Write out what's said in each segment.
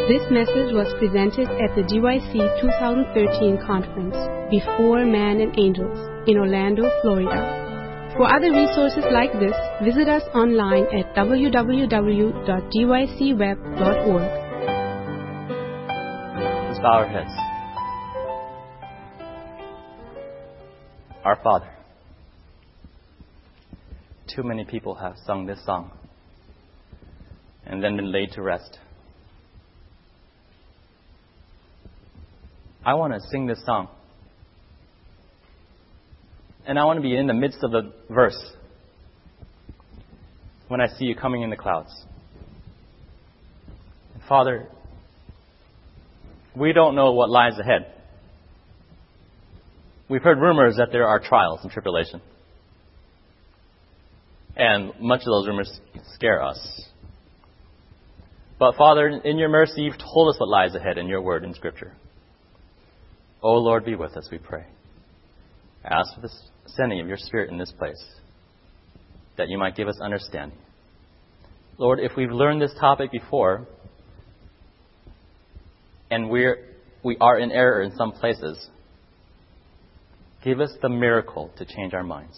This message was presented at the GYC 2013 conference, Before Man and Angels, in Orlando, Florida. For other resources like this, visit us online at www.gycweb.org. Let's bow our heads. Our Father. Too many people have sung this song and then been laid to rest. I want to sing this song. And I want to be in the midst of the verse when I see you coming in the clouds. And Father, we don't know what lies ahead. We've heard rumors that there are trials and tribulation. And much of those rumors scare us. But Father, in your mercy, you've told us what lies ahead in your word in Scripture. Oh Lord, be with us, we pray. Ask for the sending of your Spirit in this place, that you might give us understanding. Lord, if we've learned this topic before, and we are in error in some places, give us the miracle to change our minds.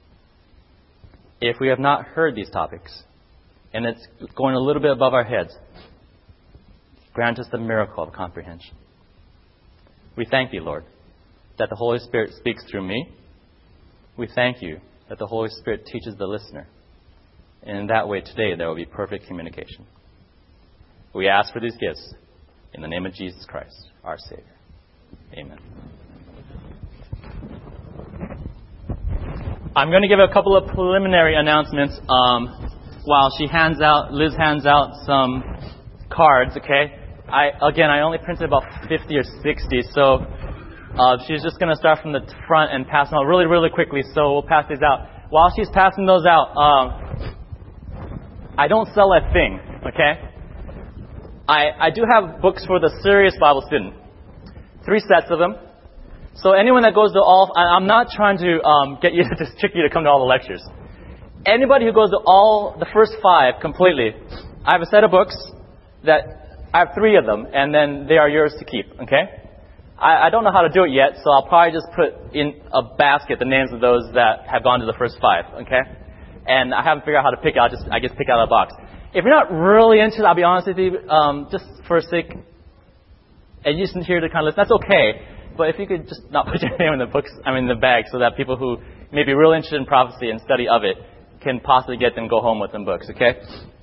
If we have not heard these topics, and it's going a little bit above our heads, grant us the miracle of comprehension. We thank you, Lord, that the Holy Spirit speaks through me. We thank you that the Holy Spirit teaches the listener. And in that way, today, there will be perfect communication. We ask for these gifts in the name of Jesus Christ, our Savior. Amen. I'm going to give a couple of preliminary announcements while Liz hands out some cards, okay? I only printed about 50 or 60, so she's just going to start from the front and pass them out really, really quickly, so we'll pass these out. While she's passing those out, I don't sell a thing, okay? I do have books for the serious Bible student. 3 sets of them. So anyone that goes to I'm not trying to get you to trick you to come to all the lectures. Anybody who goes to the first 5 completely, I have a set of books that I have 3 of them, and then they are yours to keep, okay? I don't know how to do it yet, so I'll probably just put in a basket the names of those that have gone to the first 5, okay? And I haven't figured out how to pick out, I just pick out of the box. If you're not really into it, I'll be honest with you, just for a sake, and you just here to kind of listen, that's okay. But if you could just not put your name in the bag, so that people who may be real interested in prophecy and study of it can possibly get them, go home with them books, okay?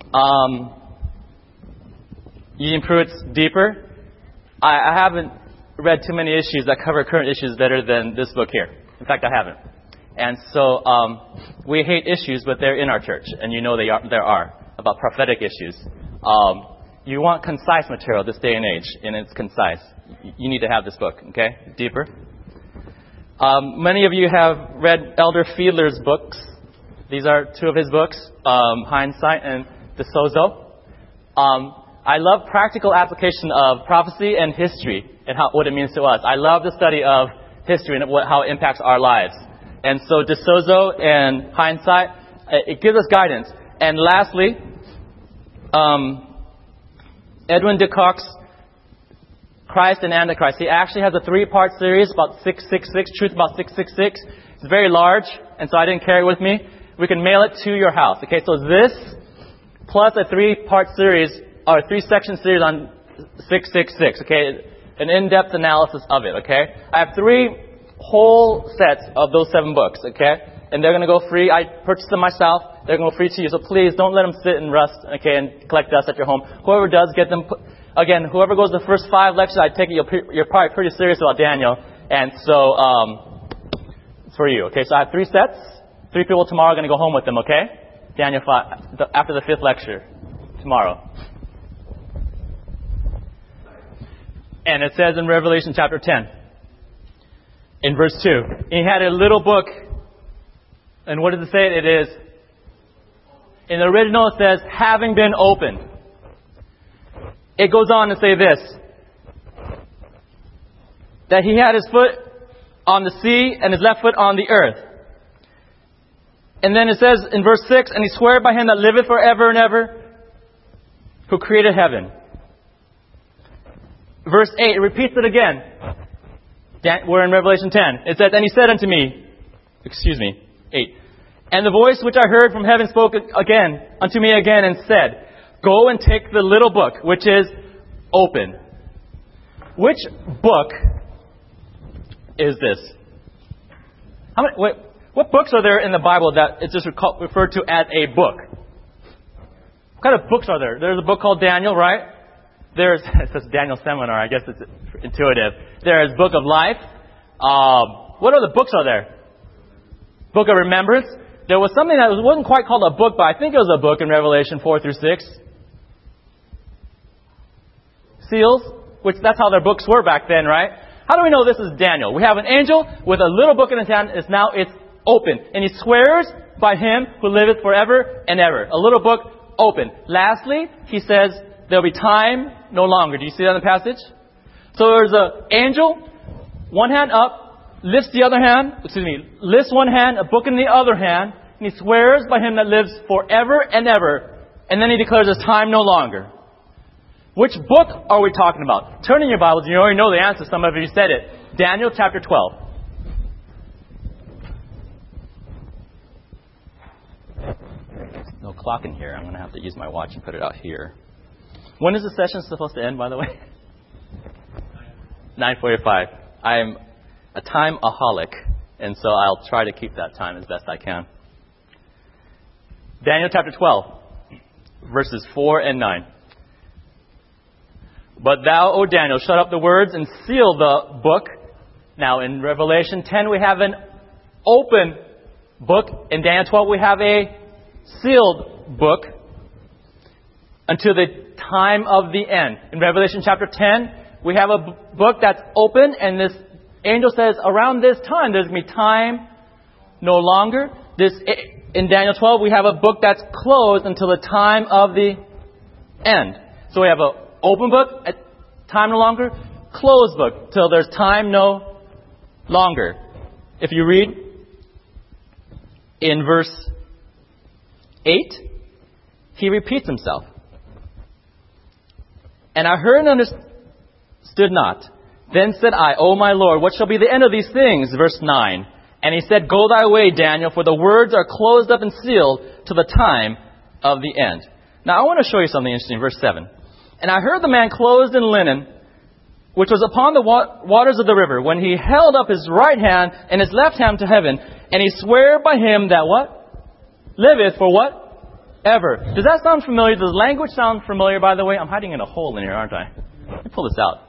Eugene Pruitt's Deeper. I haven't read too many issues that cover current issues better than this book here. In fact, I haven't. And so we hate issues, but they're in our church, and you know there are about prophetic issues. You want concise material this day and age, and it's concise. You need to have this book, okay? Deeper. Many of you have read Elder Fiedler's books. These are 2 of his books, Hindsight and De Sozo. I love practical application of prophecy and history and what it means to us. I love the study of history and how it impacts our lives. And so De Sozo and Hindsight, it gives us guidance. And lastly, Edwin de Kock's Christ and Antichrist. He actually has a 3-part series about 666, Truth about 666. It's very large, and so I didn't carry it with me. We can mail it to your house. Okay, so this plus a 3-part series, or a 3-section series on 666. Okay, an in-depth analysis of it. Okay, I have 3 whole sets of those 7 books. Okay, and they're going to go free. I purchased them myself. They're going to go free to you. So please don't let them sit and rust. Okay, and collect dust at your home. Whoever does, get them. Again, whoever goes the first 5 lectures, I take it you're probably pretty serious about Daniel. And so, for you. Okay, so I have 3 sets. 3 people tomorrow are going to go home with them, okay? Daniel 5, after the 5th lecture tomorrow. And it says in Revelation chapter 10, in verse 2, he had a little book. And what does it say? It is, in the original it says, having been opened. It goes on to say this, that he had his foot on the sea and his left foot on the earth. And then it says in verse 6, and he swore by him that liveth forever and ever, who created heaven verse 8, it repeats it again. We're in Revelation 10. It says, and he said unto me, 8. And the voice which I heard from heaven spoke again unto me again and said, go and take the little book, which is open. Which book is this? What books are there in the Bible that is just referred to as a book? What kind of books are there? There's a book called Daniel, right? It says Daniel Seminar. I guess it's intuitive. There's Book of Life. What other books are there? Book of Remembrance. There was something that wasn't quite called a book, but I think it was a book in Revelation 4 through 6. Seals, which that's how their books were back then, right? How do we know this is Daniel? We have an angel with a little book in his hand. It's open. And he swears by him who liveth forever and ever. A little book open. Lastly, he says there'll be time no longer. Do you see that in the passage? So there's an angel, one hand up, lifts one hand, a book in the other hand, and he swears by him that lives forever and ever. And then he declares there's time no longer. Which book are we talking about? Turn in your Bibles. You already know the answer. Some of you said it. Daniel chapter 12. No clock in here. I'm going to have to use my watch and put it out here. When is the session supposed to end, by the way? 9:45. I'm a time-aholic, and so I'll try to keep that time as best I can. Daniel chapter 12, verses 4 and 9. But thou, O Daniel, shut up the words and seal the book. Now, in Revelation 10, we have an open book. In Daniel 12, we have a sealed book until the time of the end. In Revelation chapter 10, we have a book that's open, and this angel says, around this time, there's going to be time no longer. In Daniel 12, we have a book that's closed until the time of the end. So we have an open book, at time no longer, closed book, till there's time no longer. If you read in verse 8, he repeats himself. And I heard and understood not. Then said I, O my Lord, what shall be the end of these things? Verse 9. And he said, go thy way, Daniel, for the words are closed up and sealed to the time of the end. Now I want to show you something interesting. Verse 7. And I heard the man clothed in linen, which was upon the waters of the river, when he held up his right hand and his left hand to heaven, and he sware by him that what? Liveth for what? Ever. Does that sound familiar? Does language sound familiar, by the way? I'm hiding in a hole in here, aren't I? Let me pull this out.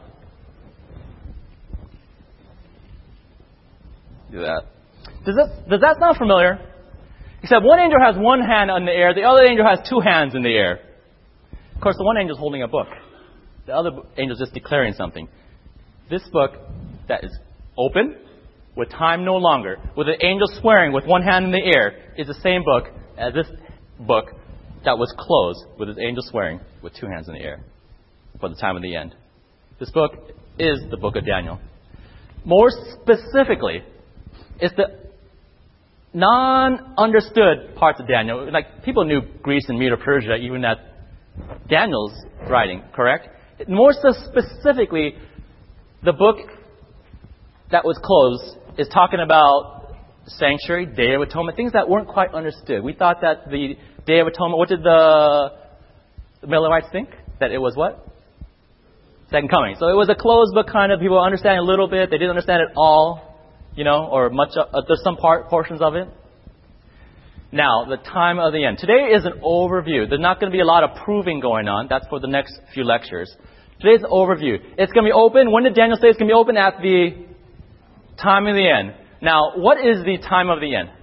Do that. Does that sound familiar? Except one angel has one hand in the air, the other angel has two hands in the air. Of course, the one angel is holding a book. The other angel is just declaring something. This book that is open, with time no longer, with the angel swearing with one hand in the air, is the same book as this book that was closed with his angel swearing with two hands in the air for the time of the end. This book is the book of Daniel. More specifically, it's the non-understood parts of Daniel. Like, people knew Greece and Medo-Persia even at Daniel's writing, correct? More so specifically, the book that was closed is talking about sanctuary, Day of Atonement, things that weren't quite understood. We thought that the Day of Atonement, what did the Millerites think? That it was what? Second coming. So it was a closed book, kind of. People understand a little bit. They didn't understand it all, or much. There's some portions of it. Now, the time of the end. Today is an overview. There's not going to be a lot of proving going on. That's for the next few lectures. Today's an overview. It's going to be open. When did Daniel say it's going to be open? At the time of the end. Now, what is the time of the end?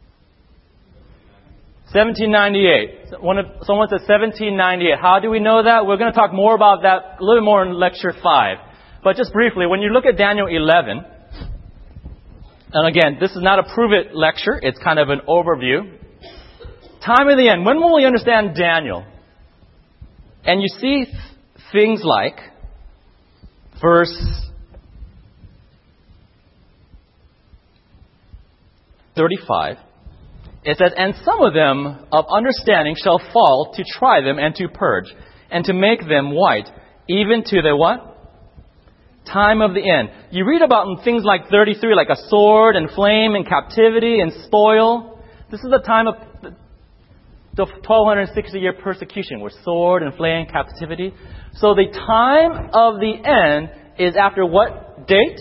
1798. Someone said 1798. How do we know that? We're going to talk more about that a little more in lecture 5. But just briefly, when you look at Daniel 11, and again, this is not a prove it lecture. It's kind of an overview. Time of the end. When will we understand Daniel? And you see things like verse 35. It says, and some of them of understanding shall fall to try them and to purge, and to make them white, even to the what? Time of the end. You read about in things like 33, like a sword and flame and captivity and spoil. This is the time of the 1260-year persecution, where sword and flame, captivity. So the time of the end is after what date?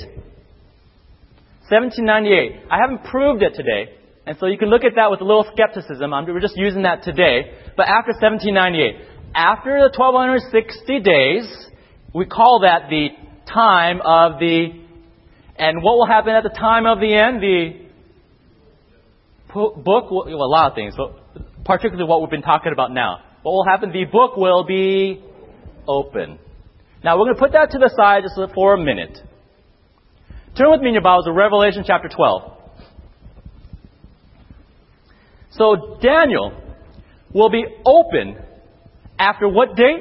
1798. I haven't proved it today. And so you can look at that with a little skepticism. We're just using that today. But after 1798. After the 1260 days, we call that the time of the... And what will happen at the time of the end? The book will... Well, a lot of things, but particularly what we've been talking about now. What will happen? The book will be open. Now, we're going to put that to the side just for a minute. Turn with me in your Bibles to Revelation chapter 12. So, Daniel will be open after what date?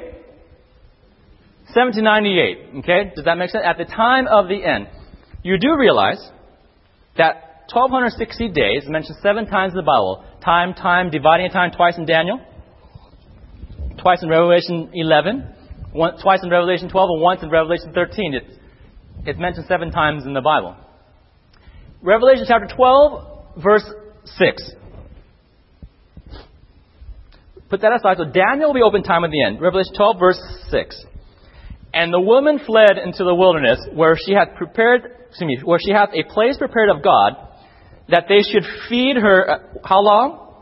1798. Okay? Does that make sense? At the time of the end. You do realize that 1260 days is mentioned 7 times in the Bible. Time, dividing time twice in Daniel. Twice in Revelation 11. Twice in Revelation 12 and once in Revelation 13. It's mentioned 7 times in the Bible. Revelation chapter 12, verse 6. Put that aside. So Daniel will be open time at the end. Revelation 12, verse 6. And the woman fled into the wilderness where she had a place prepared of God, that they should feed her, how long?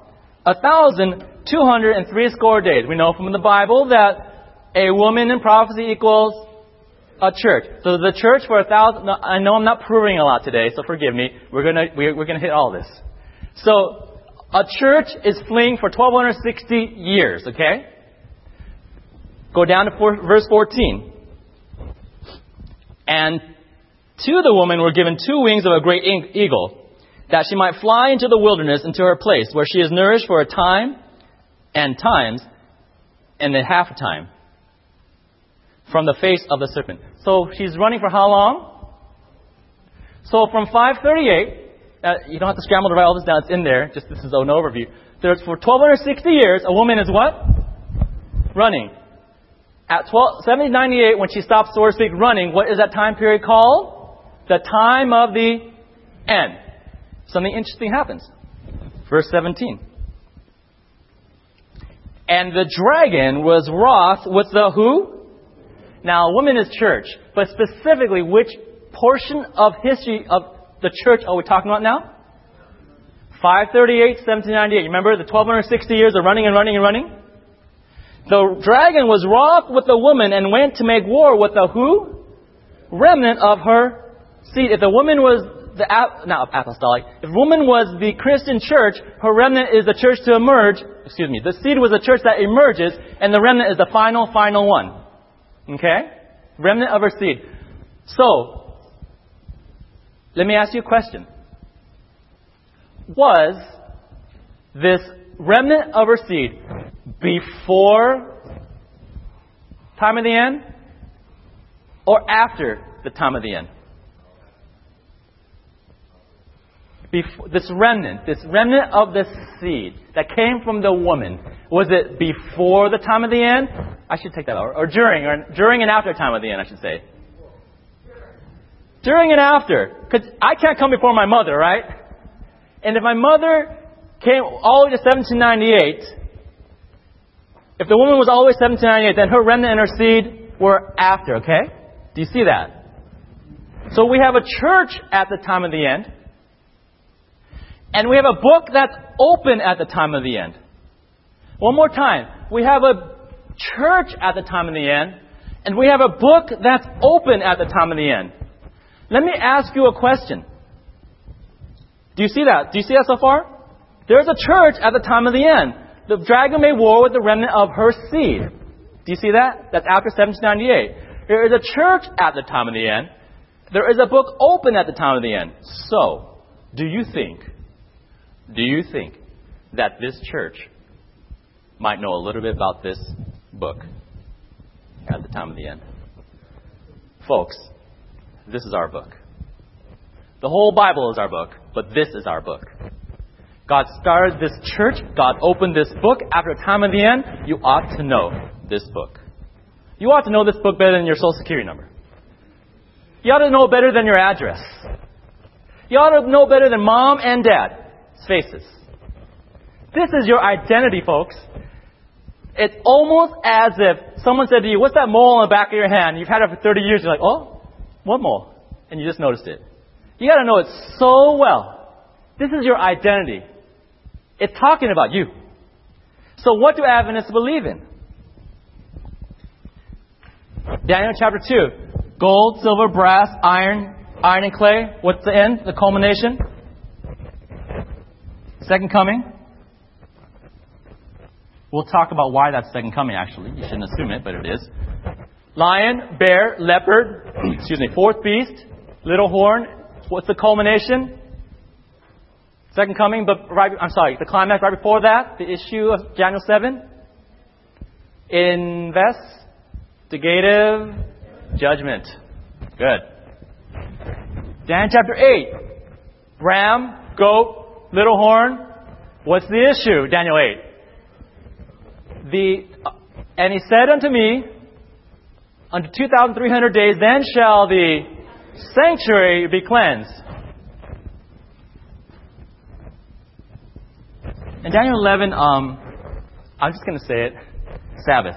1,260 days. We know from the Bible that a woman in prophecy equals a church. So the church for 1,000. I know I'm not proving a lot today, so forgive me. We're gonna hit all this. So a church is fleeing for 1,260 years. Okay. Go down to verse 14. And to the woman were given 2 wings of a great eagle, that she might fly into the wilderness, into her place, where she is nourished for a time and times and a half time from the face of the serpent. So she's running for how long? So from 538, you don't have to scramble to write all this down. It's in there. Just this is an overview. For 1,260 years, a woman is what? Running. At 1798, when she stops, so to speak, running, what is that time period called? The time of the end. Something interesting happens. Verse 17. And the dragon was wroth with the who? Now, a woman is church. But specifically, which portion of history of the church are we talking about now? 538, 1798. You remember the 1260 years of running and running and running? The dragon was wroth with the woman and went to make war with the who? Remnant of her seed. If the woman was apostolic. If woman was the Christian church, her remnant is the church to emerge. The seed was the church that emerges, and the remnant is the final one. Okay? Remnant of her seed. So, let me ask you a question. Was this remnant of her seed before time of the end or after the time of the end? This remnant of the seed that came from the woman, was it before the time of the end? I should take that out. Or during and after time of the end, I should say. During and after. Because I can't come before my mother, right? And if my mother came all the way to 1798, if the woman was all the way to 1798, then her remnant and her seed were after, okay? Do you see that? So we have a church at the time of the end. And we have a book that's open at the time of the end. One more time. We have a church at the time of the end. And we have a book that's open at the time of the end. Let me ask you a question. Do you see that? Do you see that so far? There's a church at the time of the end. The dragon made war with the remnant of her seed. Do you see that? That's after 1798. There is a church at the time of the end. There is a book open at the time of the end. So, do you think that this church might know a little bit about this book at the time of the end? Folks, this is our book. The whole Bible is our book, but this is our book. God started this church. God opened this book. After the time of the end, you ought to know this book. You ought to know this book better than your Social Security number. You ought to know better than your address. You ought to know better than mom and dad's faces. This is your identity, folks. It's almost as if someone said to you, what's that mole on the back of your hand? You've had it for 30 years. You're like, oh, what mole? And you just noticed it. You got to know it so well. This is your identity. It's talking about you. So what do Adventists believe in? Daniel chapter 2. Gold, silver, brass, iron and clay. What's the end? The culmination? Second coming. We'll talk about why that's second coming, actually. You shouldn't assume it, but it is. Lion, bear, leopard, fourth beast, little horn. What's the culmination? Second coming, but the climax right before that, the issue of Daniel 7. Investigative judgment. Good. Daniel chapter 8. Ram, goat, little horn. What's the issue? Daniel 8. And he said unto me, unto 2,300 days, then shall the sanctuary be cleansed. In Daniel 11, I'm just going to say it, Sabbath.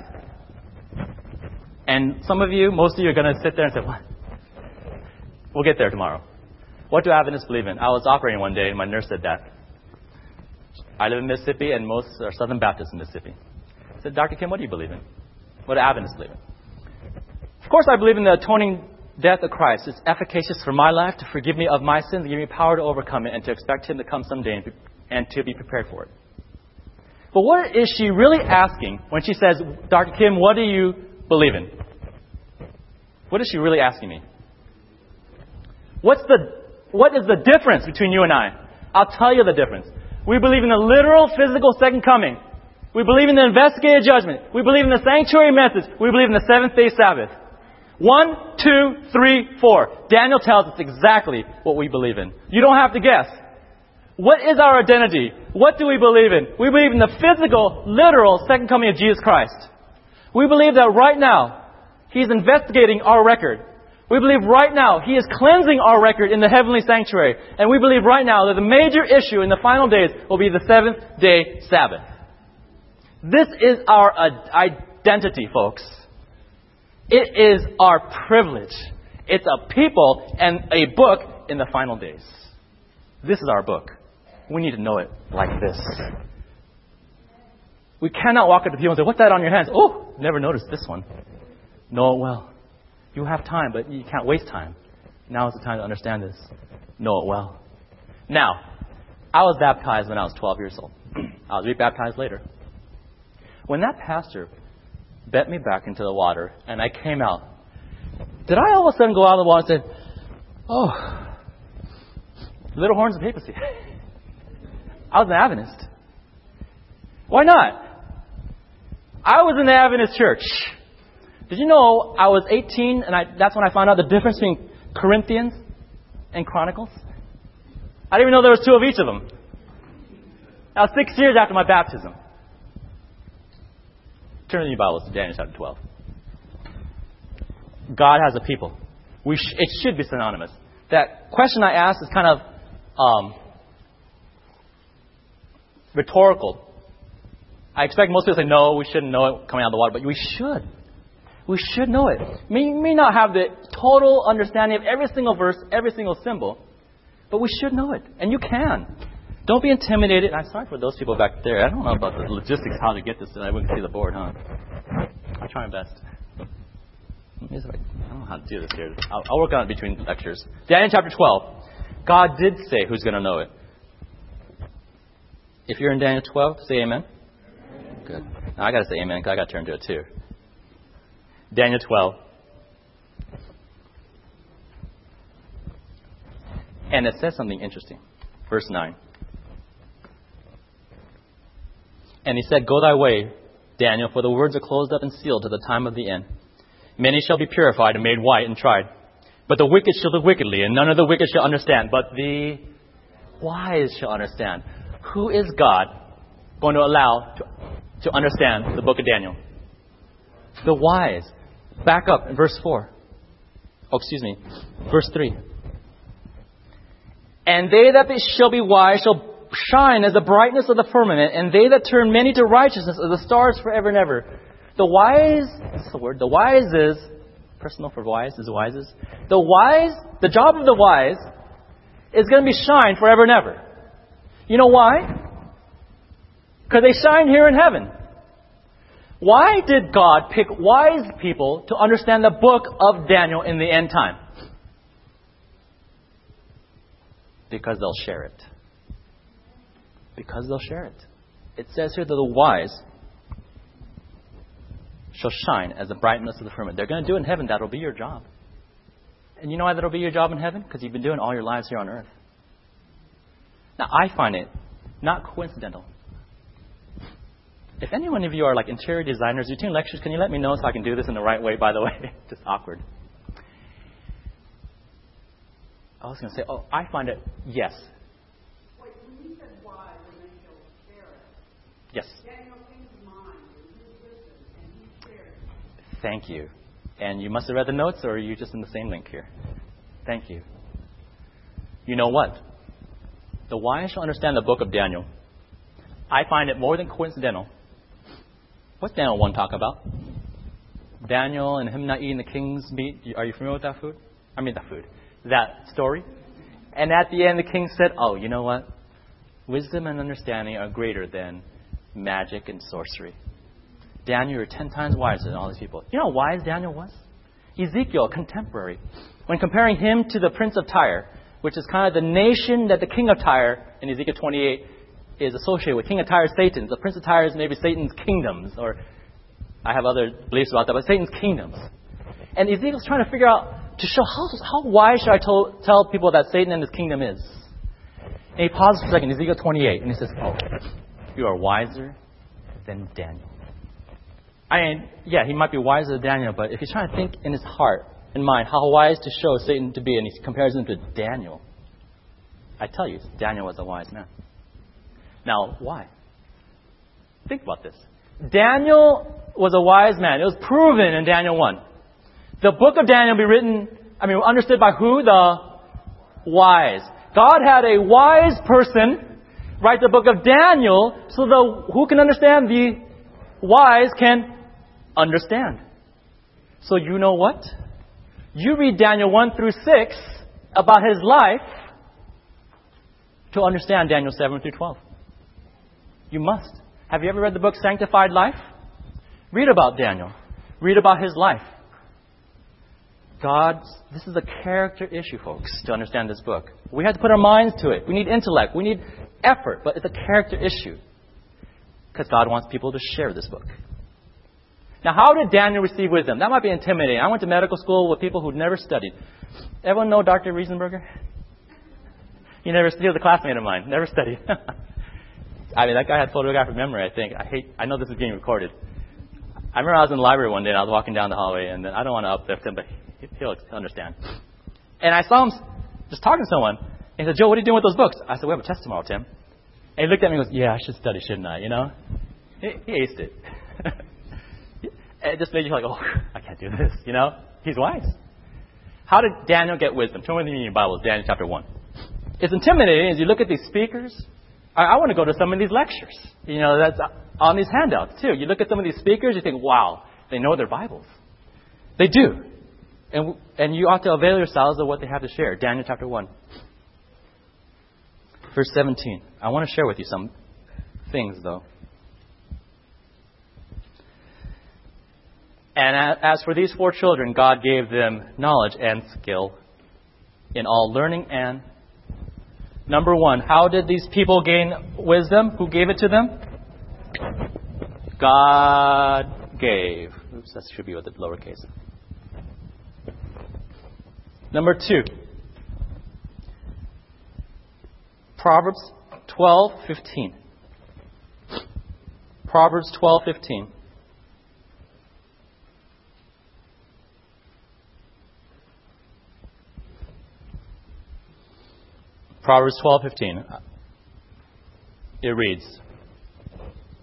And some of you, most of you are going to sit there and say, what? We'll get there tomorrow. What do Adventists believe in? I was operating one day and my nurse said that. I live in Mississippi and most are Southern Baptists in Mississippi. I said, Dr. Kim, what do you believe in? What do Adventists believe in? Of course, I believe in the atoning death of Christ. It's efficacious for my life to forgive me of my sins and give me power to overcome it and to expect Him to come someday and to be prepared for it. But what is she really asking when she says, Dr. Kim, what do you believe in? What is she really asking me? What is the difference between you and I? I'll tell you the difference. We believe in the literal, physical second coming. We believe in the investigative judgment. We believe in the sanctuary message. We believe in the seventh-day Sabbath. 1, 2, 3, 4. Daniel tells us exactly what we believe in. You don't have to guess. What is our identity? What do we believe in? We believe in the physical, literal second coming of Jesus Christ. We believe that right now, He's investigating our record. We believe right now He is cleansing our record in the heavenly sanctuary. And we believe right now that the major issue in the final days will be the seventh-day Sabbath. This is our identity, folks. It is our privilege. It's a people and a book in the final days. This is our book. We need to know it like this. We cannot walk up to people and say, what's that on your hands? Oh, never noticed this one. Know it well. You have time, but you can't waste time. Now is the time to understand this. Know it well. Now, I was baptized when I was 12 years old. I was rebaptized later. When that pastor bent me back into the water and I came out, did I all of a sudden go out of the water and say, oh, little horns of papacy? I was an Adventist. Why not? I was in the Adventist church. Did you know I was 18 and that's when I found out the difference between Corinthians and Chronicles? I didn't even know there was 2 of each of them. That was 6 years after my baptism. Turn in your Bibles to Daniel chapter 12. God has a people. It should be synonymous. That question I asked is kind of rhetorical. I expect most people to say, no, we shouldn't know it coming out of the water, but we should. We should know it. We may not have the total understanding of every single verse, every single symbol, but we should know it. And you can. Don't be intimidated. I'm sorry for those people back there. I don't know about the logistics, how to get this tonight. We can see the board, huh? I'll try my best. I don't know how to do this here. I'll work on it between lectures. Daniel chapter 12. God did say who's going to know it. If you're in Daniel 12, say amen. Good. Now I got to say amen because I got to turn to it too. Daniel 12. And it says something interesting. Verse 9. And he said, go thy way, Daniel, for the words are closed up and sealed to the time of the end. Many shall be purified and made white and tried. But the wicked shall live wickedly, and none of the wicked shall understand. But the wise shall understand. Who is God going to allow to understand the book of Daniel? The wise. Back up in verse 4. Verse 3. And they that shall be wise shall shine as the brightness of the firmament, and they that turn many to righteousness as the stars forever and ever. The wise, that's the word, the wise is, personal for wise is wisest. The job of the wise is going to be shine forever and ever. You know why? Because they shine here in heaven. Why did God pick wise people to understand the book of Daniel in the end time? Because they'll share it. Because they'll share it. It says here that the wise shall shine as the brightness of the firmament. They're going to do it in heaven. That'll be your job. And you know why that'll be your job in heaven? Because you've been doing all your lives here on earth. Now, I find it not coincidental. If any one of you are like interior designers, you tune lectures, can you let me know so I can do this in the right way, by the way? Just awkward. I was going to say, I find it, yes. Wait, when you said wise, and then he'll share it. Yes. Daniel came to mind, and he listened, and he shared it. Thank you. And you must have read the notes, or are you just in the same link here? Thank you. You know what? The wise shall understand the book of Daniel. I find it more than coincidental. What's Daniel 1 talk about? Daniel and him not eating the king's meat. Are you familiar with that food? That story. And at the end, the king said, you know what? Wisdom and understanding are greater than magic and sorcery. Daniel, you're 10 times wiser than all these people. You know how wise Daniel was? Ezekiel, a contemporary, when comparing him to the prince of Tyre, which is kind of the nation that the king of Tyre in Ezekiel 28 is associated with. King of Tyre is Satan. The prince of Tyre is maybe Satan's kingdoms, or I have other beliefs about that, but Satan's kingdoms. And Ezekiel's trying to figure out, to show how wise should I tell people that Satan and his kingdom is. And he pauses for a second, Ezekiel 28, and he says, you are wiser than Daniel. He might be wiser than Daniel, but if he's trying to think in his heart and mind how wise to show Satan to be, and he compares him to Daniel, I tell you, Daniel was a wise man. Now, why? Think about this. Daniel was a wise man. It was proven in Daniel 1. The book of Daniel understood by who? The wise. God had a wise person write the book of Daniel so who can understand? The wise can understand. So you know what? You read Daniel 1 through 6 about his life to understand Daniel 7 through 12. You must. Have you ever read the book Sanctified Life? Read about Daniel. Read about his life. This is a character issue, folks, to understand this book. We have to put our minds to it. We need intellect. We need effort, but it's a character issue. Because God wants people to share this book. Now, how did Daniel receive wisdom? That might be intimidating. I went to medical school with people who'd never studied. Everyone know Dr. Riesenberger? He was a classmate of mine. Never studied. That guy had photographic memory, I think. I know this is being recorded. I remember I was in the library one day and I was walking down the hallway, and then I don't want to uplift him, but he'll understand. And I saw him just talking to someone. And he said, Joe, what are you doing with those books? I said, we have a test tomorrow, Tim. And he looked at me and goes, yeah, I should study, shouldn't I? He aced it. It just made you like, I can't do this, He's wise. How did Daniel get wisdom? Turn with me in your Bibles, Daniel chapter 1. It's intimidating as you look at these speakers. I want to go to some of these lectures. That's on these handouts too. You look at some of these speakers, you think, wow, they know their Bibles. They do. And you ought to avail yourselves of what they have to share. Daniel chapter 1. Verse 17. I want to share with you some things, though. And as for these 4 children, God gave them knowledge and skill in all learning and... Number 1, how did these people gain wisdom? Who gave it to them? God gave. Oops, that should be with the lowercase. Number 2, Proverbs 12:15. Proverbs 12:15. Proverbs 12:15. It reads,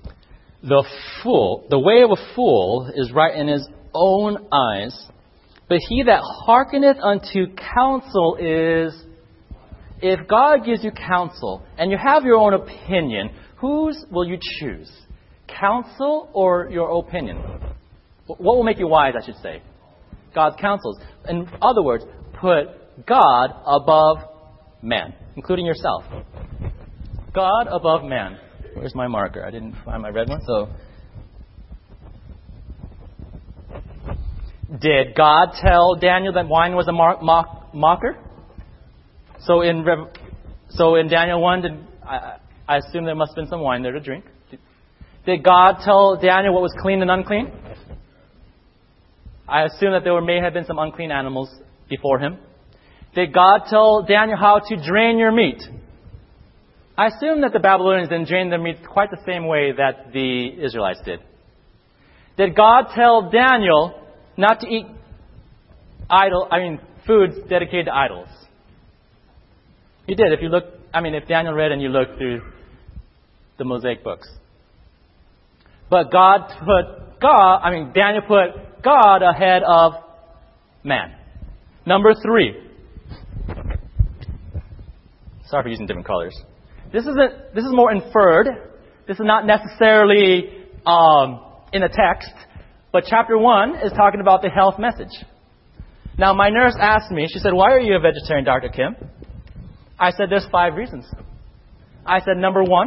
the way of a fool is right in his own eyes, But he that hearkeneth unto counsel is, if God gives you counsel and you have your own opinion, whose will you choose? Counsel or your opinion? What will make you wise, I should say? God's counsels. In other words, put God above man, including yourself. God above man. Where's my marker? I didn't find my red one. So, did God tell Daniel that wine was a mocker? So in Daniel 1, I assume there must have been some wine there to drink. Did God tell Daniel what was clean and unclean? I assume that there may have been some unclean animals before him. Did God tell Daniel how to drain your meat? I assume that the Babylonians didn't drain their meat quite the same way that the Israelites did. Did God tell Daniel not to eat foods dedicated to idols? He did. If Daniel read and you look through the Mosaic books. But Daniel put God ahead of man. Number 3. Sorry for using different colors. This is more inferred. This is not necessarily in the text. But chapter 1 is talking about the health message. Now, my nurse asked me, she said, "Why are you a vegetarian, Dr. Kim?" I said, "There's 5 reasons." I said, number 1,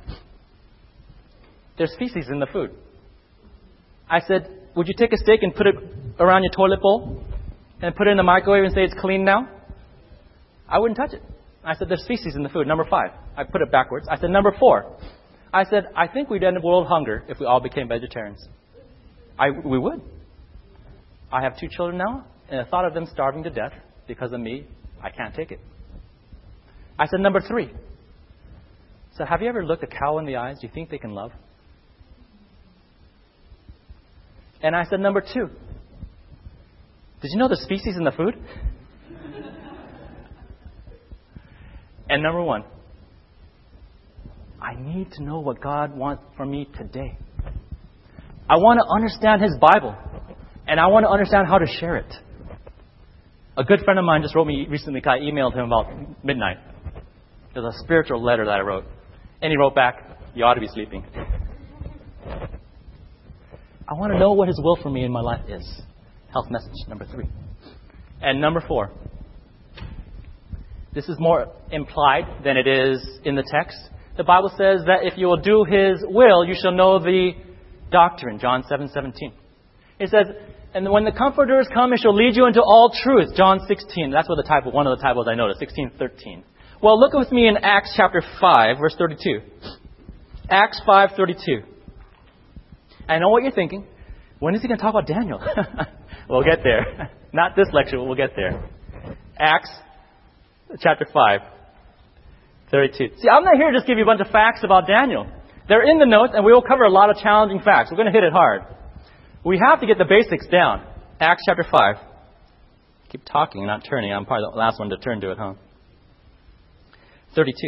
there's feces in the food. I said, "Would you take a steak and put it around your toilet bowl and put it in the microwave and say it's clean now?" I wouldn't touch it. I said, "There's feces in the food." Number 5. I put it backwards. I said, number 4. I said, "I think we'd end up world hunger if we all became vegetarians." We would. I have 2 children now, and the thought of them starving to death because of me, I can't take it. I said, number 3. So have you ever looked a cow in the eyes? Do you think they can love? And I said, number 2. Did you know there's feces in the food? And number 1. I need to know what God wants from me today. I want to understand His Bible. And I want to understand how to share it. A good friend of mine just wrote me recently. I emailed him about midnight. There's a spiritual letter that I wrote. And he wrote back, "You ought to be sleeping." I want to know what His will for me in my life is. Health message, number 3. And number 4. This is more implied than it is in the text. The Bible says that if you will do His will, you shall know the doctrine. John 7:17. It says, "And when the Comforters come, He shall lead you into all truth." John 16. That's what one of the typos I noticed. 16:13. Well, look with me in Acts chapter 5, verse 32. Acts 5:32. I know what you're thinking. When is he going to talk about Daniel? We'll get there. Not this lecture, but we'll get there. Acts chapter 5, 32. See, I'm not here to just give you a bunch of facts about Daniel. They're in the notes, and we will cover a lot of challenging facts. We're going to hit it hard. We have to get the basics down. Acts chapter 5. Keep talking, not turning. I'm probably the last one to turn to it, huh? 32.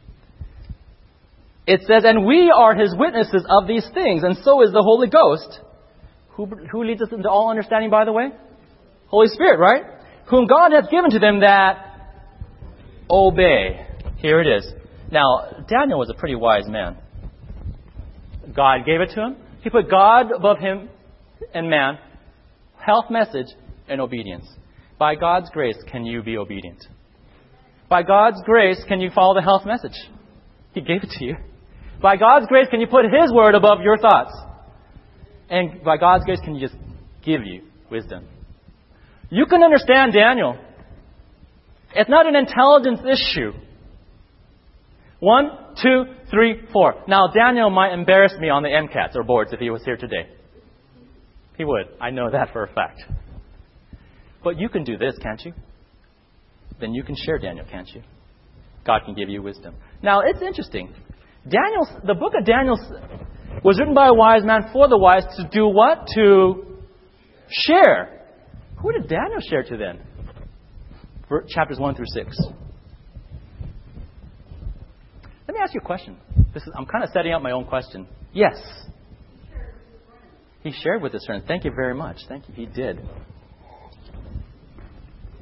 It says, "And we are His witnesses of these things, and so is the Holy Ghost." Who leads us into all understanding, by the way? Holy Spirit, right? "Whom God hath given to them that obey." Here it is. Now, Daniel was a pretty wise man. God gave it to him. He put God above him and man, health message, and obedience. By God's grace, can you be obedient? By God's grace, can you follow the health message? He gave it to you. By God's grace, can you put His word above your thoughts? And by God's grace, can you just give you wisdom? You can understand Daniel. It's not an intelligence issue. 1, 2, 3, 4. Now, Daniel might embarrass me on the MCATs or boards if he was here today. He would. I know that for a fact. But you can do this, can't you? Then you can share Daniel, can't you? God can give you wisdom. Now, it's interesting. The book of Daniel was written by a wise man for the wise to do what? To share. Who did Daniel share to then? Chapters 1 through 6. Let me ask you a question. I'm kind of setting up my own question. Yes. He shared with his friends. Thank you very much. Thank you. He did.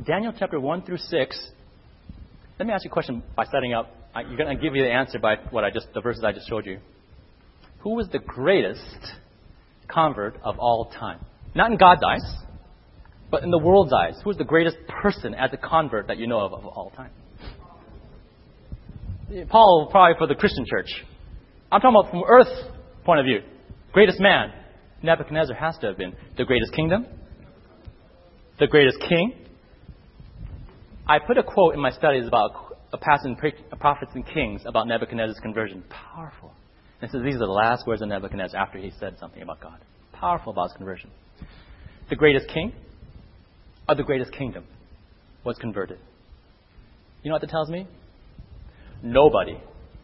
Daniel chapter 1 through 6. Let me ask you a question by setting up. You're going to give you the answer by the verses I just showed you. Who was the greatest convert of all time? Not in God's eyes, but in the world's eyes. Who is the greatest person as a convert that you know of all time? Paul, probably for the Christian church. I'm talking about from earth's point of view. Greatest man. Nebuchadnezzar has to have been. The greatest kingdom. The greatest king. I put a quote in my studies about a passage in Prophets and Kings about Nebuchadnezzar's conversion. Powerful. And it says these are the last words of Nebuchadnezzar after he said something about God. Powerful about his conversion. The greatest king of the greatest kingdom was converted. You know what that tells me? Nobody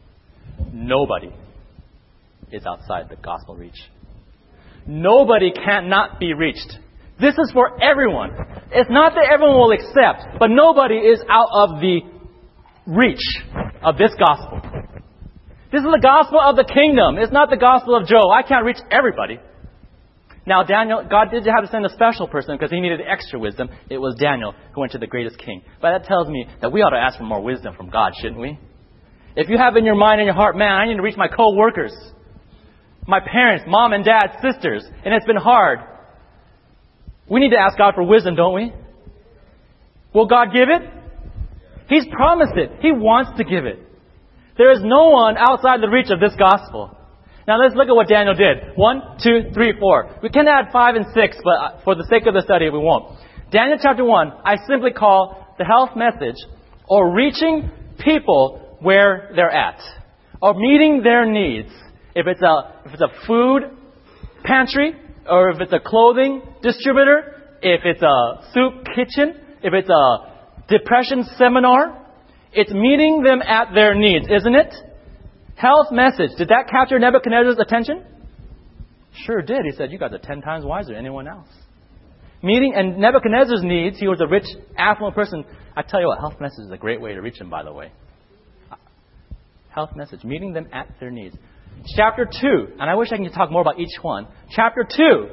is outside the gospel reach. Nobody cannot be reached. This is for everyone. It's not that everyone will accept, but nobody is out of the reach of this gospel. This is the gospel of the kingdom. It's not the gospel of Joe. I can't reach everybody. Now, Daniel, God did have to send a special person because he needed extra wisdom. It was Daniel who went to the greatest king. But that tells me that we ought to ask for more wisdom from God, shouldn't we? If you have in your mind and your heart, man, I need to reach my co-workers, my parents, mom and dad, sisters, and it's been hard. We need to ask God for wisdom, don't we? Will God give it? He's promised it. He wants to give it. There is no one outside the reach of this gospel. Now let's look at what Daniel did. 1, 2, 3, 4. We can add 5 and 6, but for the sake of the study, we won't. Daniel chapter 1, I simply call the health message, or reaching people where they're at, or meeting their needs. If it's a food pantry, or if it's a clothing distributor, if it's a soup kitchen, if it's a depression seminar, it's meeting them at their needs, isn't it? Health message. Did that capture Nebuchadnezzar's attention? Sure did. He said, you guys are 10 times wiser than anyone else. Meeting and Nebuchadnezzar's needs, he was a rich, affluent person. I tell you what, health message is a great way to reach them, by the way. Health message. Meeting them at their needs. Chapter 2. And I wish I could talk more about each one. Chapter 2.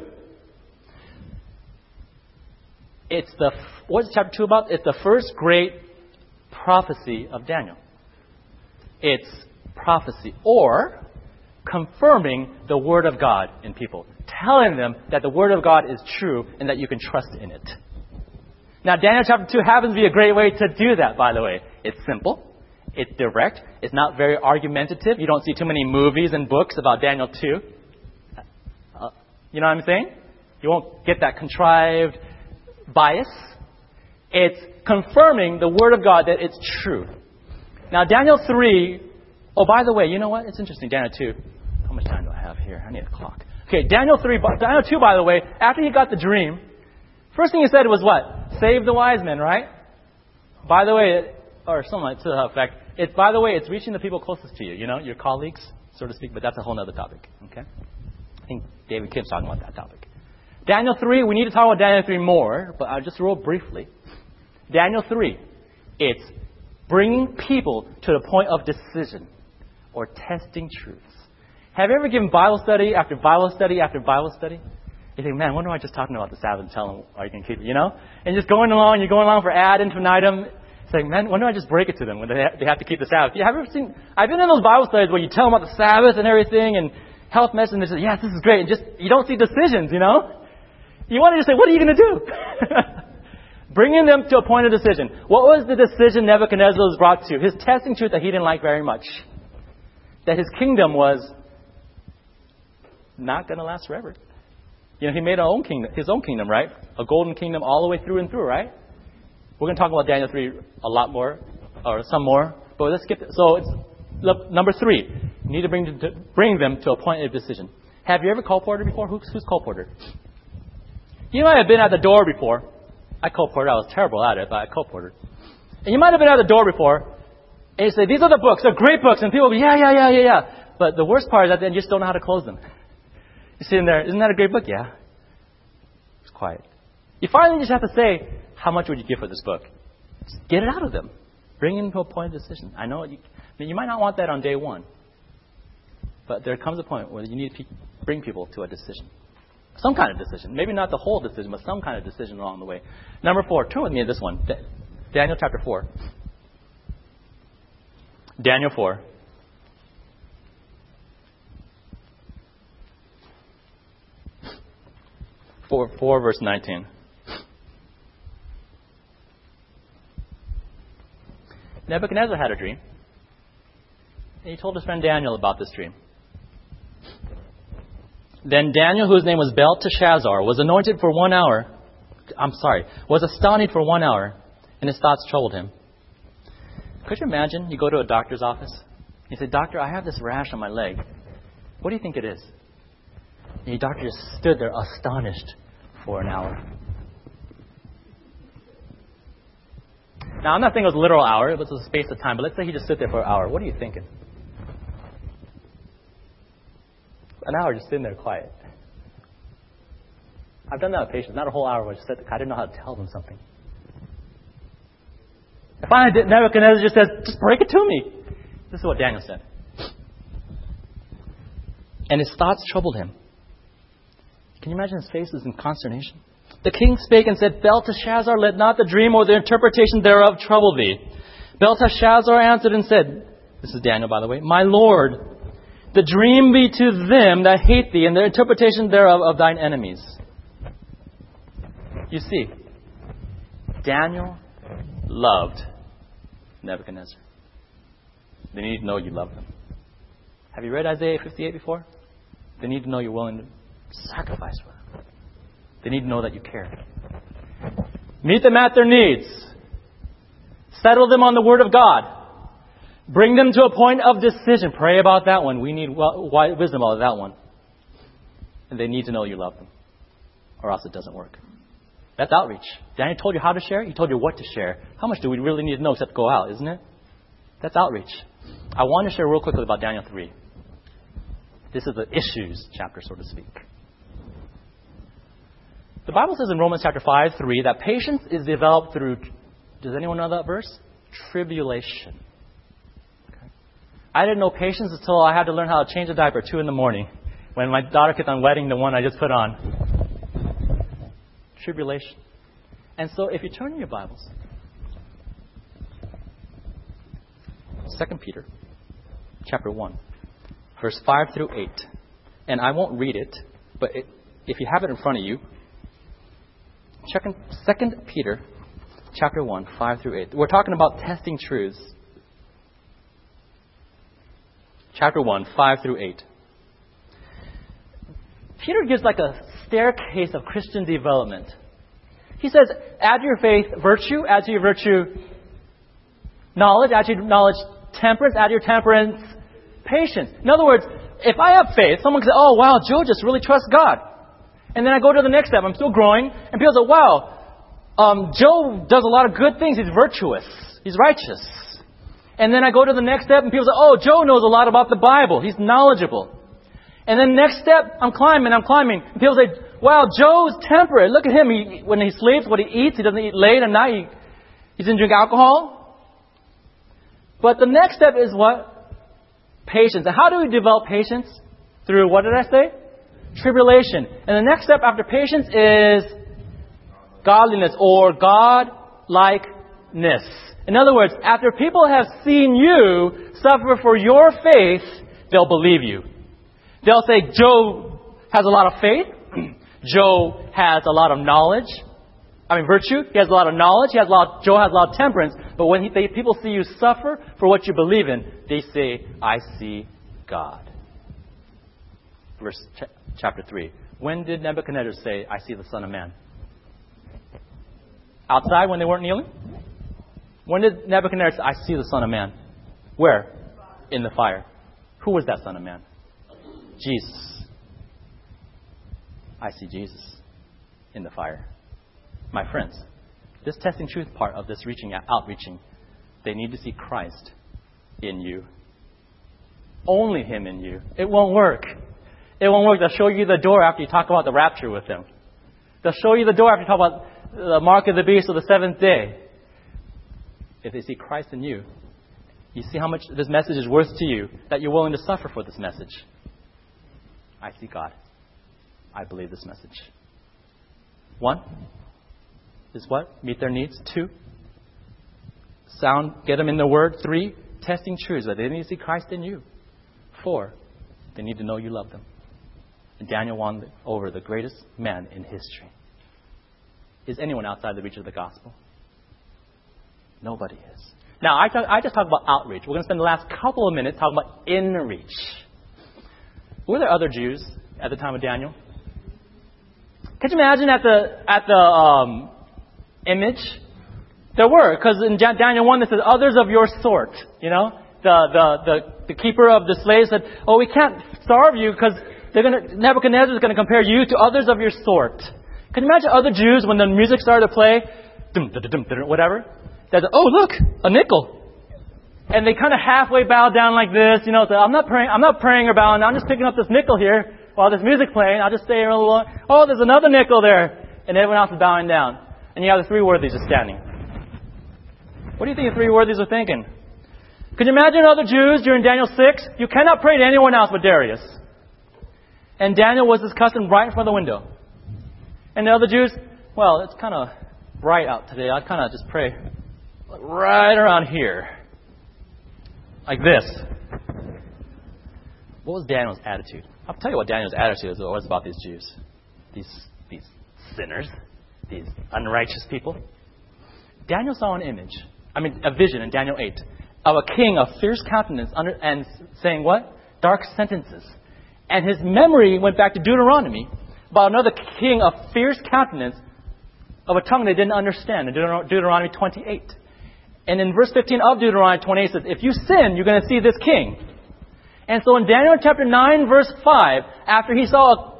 What's chapter 2 about? It's the first great prophecy of Daniel. It's prophecy, or confirming the Word of God in people. Telling them that the Word of God is true and that you can trust in it. Now, Daniel chapter 2 happens to be a great way to do that, by the way. It's simple. It's direct. It's not very argumentative. You don't see too many movies and books about Daniel 2. You know what I'm saying? You won't get that contrived bias. It's confirming the Word of God that it's true. Now, Daniel 3... Oh, by the way, you know what? It's interesting. Daniel 2. How much time do I have here? I need a clock. Okay, Daniel 2, by the way, after he got the dream, first thing he said was what? Save the wise men, right? By the way, or something to that effect. By the way, it's reaching the people closest to you, you know, your colleagues, so to speak, but that's a whole other topic, okay? I think David Kim's talking about that topic. Daniel 3, we need to talk about Daniel 3 more, but I'll just real briefly. Daniel 3, it's bringing people to the point of decision or testing truths. Have you ever given Bible study after Bible study after Bible study? You think, man, when am I just talking about the Sabbath and tell them, are you going to keep it, you know? And just going along, you're going along for ad infinitum. It's like, man, when do I just break it to them when they have to keep the Sabbath? Have you ever seen, I've been in those Bible studies where you tell them about the Sabbath and everything and health message, and they say, yes, this is great. And just, you don't see decisions, you know? You want to just say, what are you going to do? Bringing them to a point of decision. What was the decision Nebuchadnezzar was brought to? His testing truth that he didn't like very much. That his kingdom was not going to last forever. You know, he made his own kingdom, right? A golden kingdom all the way through and through, right? We're going to talk about Daniel 3 a lot more, or some more. But let's skip it. So it's number 3. You need to bring them to a point of decision. Have you ever colported before? Who's colported? You might have been at the door before. I colported. I was terrible at it, but I colported. And you might have been at the door before. And you say, these are the books. They're great books. And people go, yeah. But the worst part is that they just don't know how to close them. You're sitting there, isn't that a great book? Yeah. It's quiet. You finally just have to say, how much would you give for this book? Just get it out of them. Bring them to a point of decision. I know you might not want that on day 1. But there comes a point where you need to bring people to a decision. Some kind of decision. Maybe not the whole decision, but some kind of decision along the way. Number 4. Turn with me to this one. Daniel chapter 4. Daniel 4. Four verse 19. Nebuchadnezzar had a dream. And he told his friend Daniel about this dream. Then Daniel, whose name was Belteshazzar, was anointed for 1 hour. Was astonished for 1 hour, and his thoughts troubled him. Could you imagine? You go to a doctor's office. You say, "Doctor, I have this rash on my leg. What do you think it is?" And the doctor just stood there astonished for an hour. Now, I'm not saying it was a literal hour. It was a space of time. But let's say he just stood there for an hour. What are you thinking? An hour just sitting there quiet. I've done that with patients. Not a whole hour. I just said, I didn't know how to tell them something. And finally, Nebuchadnezzar just says, "Just break it to me." This is what Daniel said. And his thoughts troubled him. Can you imagine his face was in consternation? The king spake and said, "Belteshazzar, let not the dream or the interpretation thereof trouble thee." Belteshazzar answered and said, this is Daniel, by the way, "My Lord, the dream be to them that hate thee, and the interpretation thereof of thine enemies." You see, Daniel loved Nebuchadnezzar. They need to know you love them. Have you read Isaiah 58 before? They need to know you're willing to sacrifice for them. They need to know that you care. Meet them at their needs. Settle them on the Word of God. Bring them to a point of decision. Pray about that one. We need wisdom about that one. And they need to know you love them, or else it doesn't work. That's outreach. Daniel told you how to share. He told you what to share. How much do we really need to know except go out, isn't it? That's outreach. I want to share real quickly about Daniel 3. This is the issues chapter, so to speak. The Bible says in Romans chapter 5:3 that patience is developed through, does anyone know that verse? Tribulation. Okay. I didn't know patience until I had to learn how to change a diaper at 2 in the morning when my daughter kept on wetting the one I just put on. Tribulation. And so if you turn in your Bibles, 2 Peter chapter 1, verse 5 through 8. And I won't read it, but if you have it in front of you, 2 Peter chapter 1, 5 through 8. We're talking about testing truths. Chapter 1, 5 through 8. Peter gives like a staircase of Christian development. He says, add to your faith virtue, add to your virtue knowledge, add to your knowledge temperance, add to your temperance patience. In other words, if I have faith, someone can say, "Oh, wow, Joe just really trusts God." And then I go to the next step. I'm still growing. And people say, "Wow, Joe does a lot of good things. He's virtuous. He's righteous." And then I go to the next step and people say, "Oh, Joe knows a lot about the Bible. He's knowledgeable." And then next step, I'm climbing. And people say, "Wow, Joe's temperate. Look at him. When he sleeps, what he eats, he doesn't eat late at night. He doesn't drink alcohol." But the next step is what? Patience. And how do we develop patience? Through, what did I say? Tribulation. And the next step after patience is godliness or God-likeness. In other words, after people have seen you suffer for your faith, they'll believe you. They'll say, "Joe has a lot of faith. Joe has a lot of knowledge. Virtue. He has a lot of knowledge. Joe has a lot of temperance." But when people see you suffer for what you believe in, they say, "I see God." Verse chapter 3. When did Nebuchadnezzar say, "I see the Son of Man"? Outside when they weren't kneeling? When did Nebuchadnezzar say, "I see the Son of Man"? Where? In the fire. Who was that Son of Man? Jesus. I see Jesus in the fire. My friends, this testing truth part of this outreaching, they need to see Christ in you. Only Him in you. It won't work. It won't work. They'll show you the door after you talk about the rapture with them. They'll show you the door after you talk about the mark of the beast or the seventh day. If they see Christ in you, you see how much this message is worth to you, that you're willing to suffer for this message. I see God. I believe this message. 1 is what? Meet their needs. 2, get them in the Word. 3, testing truths, that they need to see Christ in you. 4, they need to know you love them. And Daniel won over the greatest man in history. Is anyone outside the reach of the gospel? Nobody is. Now, I just talked about outreach. We're going to spend the last couple of minutes talking about in-reach. Were there other Jews at the time of Daniel? Could you imagine at the image? There were, because in Daniel 1 it says, others of your sort. You know, the keeper of the slaves said, oh, we can't starve you because Nebuchadnezzar is going to compare you to others of your sort. Can you imagine other Jews when the music started to play, whatever? They said, oh, look, a nickel. And they kind of halfway bow down like this, you know, so I'm not praying or bowing, I'm just picking up this nickel here while this music's playing. I'll just stay here a little long. Oh, there's another nickel there. And everyone else is bowing down. And you have the three worthies just standing. What do you think the three worthies are thinking? Could you imagine other Jews during Daniel 6? You cannot pray to anyone else but Darius. And Daniel was his custom right in front of the window. And the other Jews, well, it's kind of bright out today. I'd kind of just pray right around here. Like this. What was Daniel's attitude? I'll tell you what Daniel's attitude was about these Jews. These sinners. These unrighteous people. Daniel saw a vision in Daniel 8 of a king of fierce countenance and saying what? Dark sentences. And his memory went back to Deuteronomy about another king of fierce countenance of a tongue they didn't understand in Deuteronomy 28. And in verse 15 of Deuteronomy 28 it says, if you sin, you're going to see this king. And so in Daniel chapter 9 verse 5, after he saw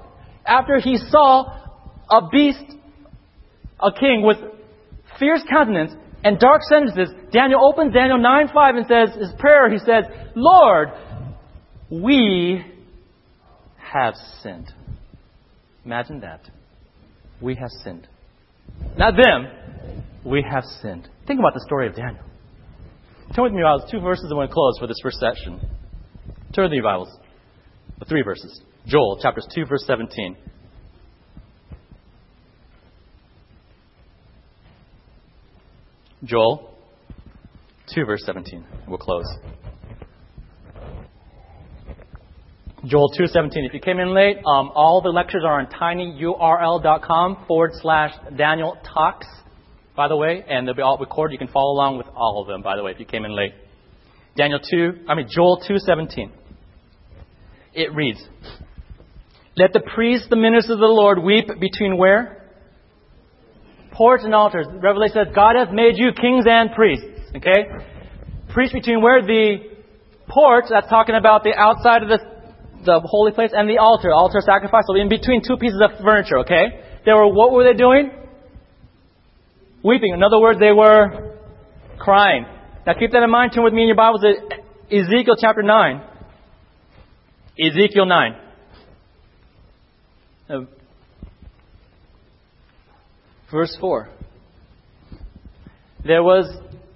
a beast, a king with fierce countenance and dark sentences, Daniel opens Daniel 9:5 and says, his prayer, he says, Lord, we have sinned. Imagine that. We have sinned. Not them. We have sinned. Think about the story of Daniel. Turn with me, Bibles, 2 verses I want to close for this first section. Turn with me, Bibles. 3 verses. Joel, chapters 2, verse 17. Joel 2, verse 17. We'll close. Joel 2:17. If you came in late, all the lectures are on tinyurl.com/Daniel Talks, by the way, and they'll be all recorded. You can follow along with all of them, by the way, if you came in late. Joel 2:17. It reads, let the priests, the ministers of the Lord, weep between where? Porch and altars. Revelation says, God has made you kings and priests. Okay? Priests between where? The porch, that's talking about the outside of the holy place, and the altar sacrifice. So in between two pieces of furniture, okay? What were they doing? Weeping. In other words, they were crying. Now keep that in mind. Turn with me in your Bibles to Ezekiel chapter 9. Ezekiel 9. Verse 4. There were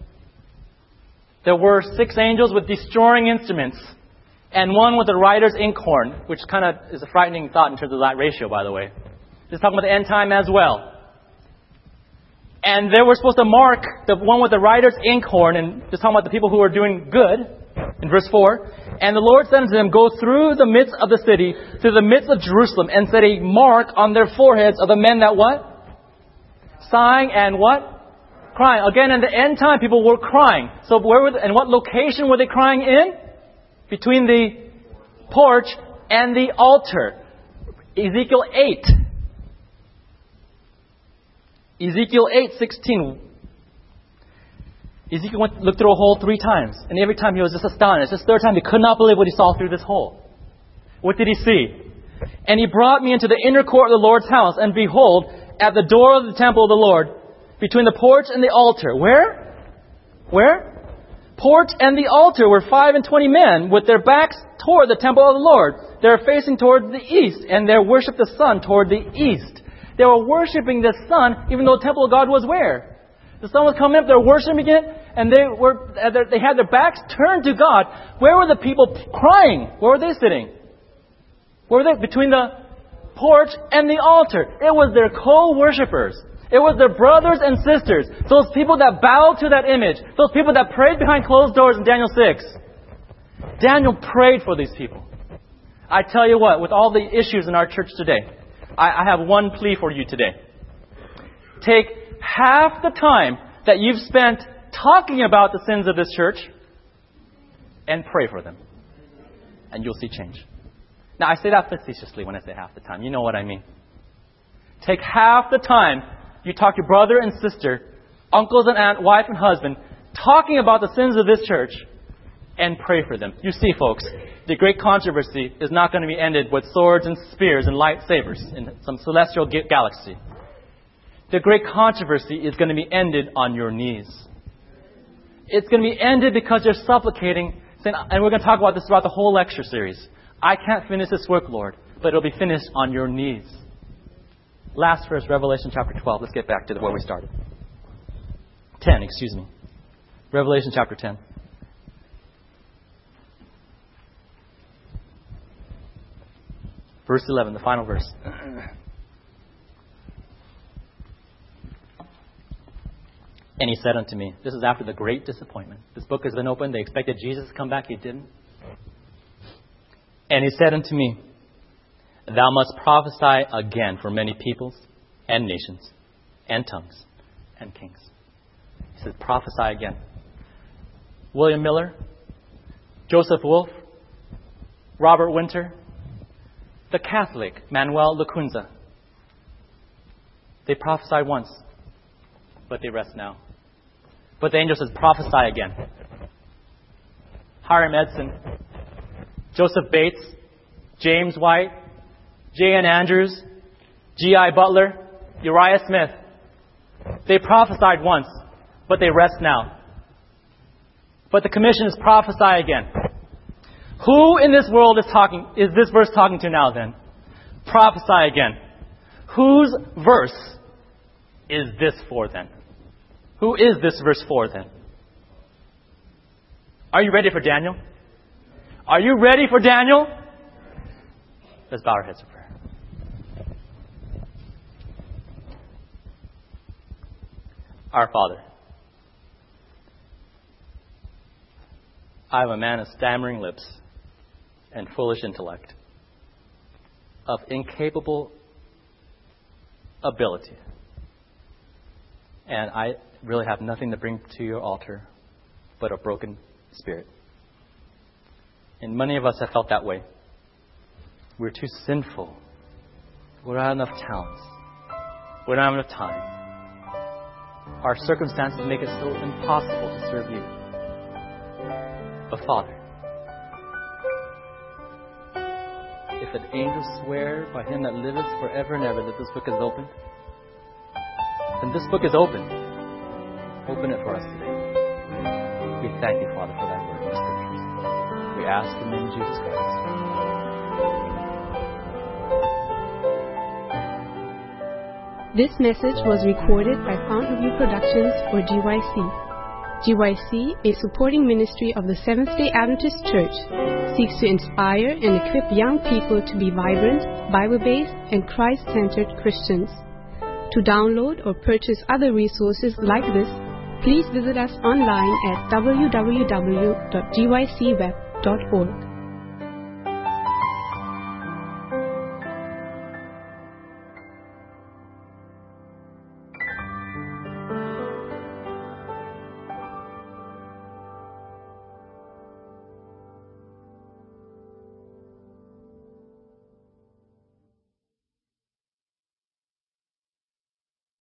6 angels with destroying instruments, and one with the writer's inkhorn, which kind of is a frightening thought in terms of that ratio, by the way. This is talking about the end time as well. And they were supposed to mark the one with the writer's inkhorn, and just talking about the people who are doing good, in verse 4. And the Lord said unto them, go through the midst of the city, through the midst of Jerusalem, and set a mark on their foreheads of the men that what? Sighing and what? Crying. Again, in the end time, people were crying. So and what location were they crying in? Between the porch and the altar. Ezekiel 8. Ezekiel 8:16. Ezekiel looked through a hole 3 times. And every time he was just astonished. This 3rd time he could not believe what he saw through this hole. What did he see? And he brought me into the inner court of the Lord's house. And behold, at the door of the temple of the Lord, between the porch and the altar. Where? Porch and the altar were 25 men with their backs toward the temple of the Lord. They were facing toward the east, and they worshipped the sun toward the east. They were worshiping the sun, even though the temple of God was where? The sun was coming up, they were worshiping it, and they had their backs turned to God. Where were the people crying? Where were they sitting? Where were they? Between the porch, and the altar. It was their co-worshipers. It was their brothers and sisters. Those people that bowed to that image. Those people that prayed behind closed doors in Daniel 6. Daniel prayed for these people. I tell you what, with all the issues in our church today, I have one plea for you today. Take half the time that you've spent talking about the sins of this church and pray for them. And you'll see change. Now, I say that facetiously when I say half the time. You know what I mean. Take half the time you talk to brother and sister, uncles and aunt, wife and husband, talking about the sins of this church, and pray for them. You see, folks, the great controversy is not going to be ended with swords and spears and lightsabers in some celestial galaxy. The great controversy is going to be ended on your knees. It's going to be ended because you're supplicating, saying, and we're going to talk about this throughout the whole lecture series. I can't finish this work, Lord, but it'll be finished on your knees. Last verse, Revelation chapter 12. Let's get back to where we started. 10, excuse me. Revelation chapter 10. Verse 11, the final verse. And he said unto me, this is after the great disappointment. This book has been opened. They expected Jesus to come back. He didn't. And he said unto me, thou must prophesy again for many peoples and nations and tongues and kings. He said, prophesy again. William Miller, Joseph Wolfe, Robert Winter, the Catholic Manuel Lacunza. They prophesied once, but they rest now. But the angel says, prophesy again. Hiram Edson, Joseph Bates, James White, J.N. Andrews, G.I. Butler, Uriah Smith. They prophesied once, but they rest now. But the commission is prophesy again. Who in this world is this verse talking to now then? Prophesy again. Whose verse is this for then? Who is this verse for then? Are you ready for Daniel? Are you ready for Daniel? Let's bow our heads for prayer. Our Father, I am a man of stammering lips and foolish intellect, of incapable ability. And I really have nothing to bring to your altar but a broken spirit. And many of us have felt that way. We're too sinful. We don't have enough talents. We don't have enough time. Our circumstances make it so impossible to serve you. But Father, if an angel swear by him that liveth forever and ever that this book is open, then this book is open. Open it for us today. We thank you, Father, for that word in the Scriptures. We ask in the name of Jesus Christ. This message was recorded by Fountain View Productions for GYC. GYC, a supporting ministry of the Seventh-day Adventist Church, seeks to inspire and equip young people to be vibrant, Bible-based, and Christ-centered Christians. To download or purchase other resources like this, please visit us online at www.gycweb.org.